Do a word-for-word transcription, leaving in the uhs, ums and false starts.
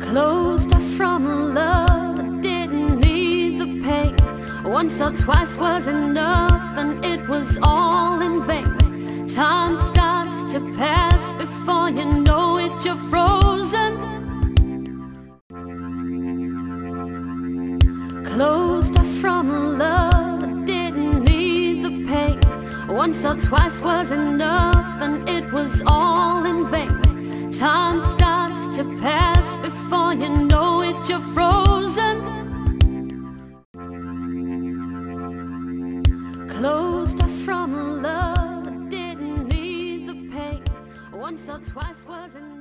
Closed off from love, I didn't need the pain. Once or twice was enough, and it was all in vain. Time starts to pass before you know it, you're frozen. Closed off from love, I didn't need the pain. Once or twice was enough, and it was all in vain. Time starts to pass before you know it, you're frozen. Closed off from love, I didn't need the pain. Once or twice was enough.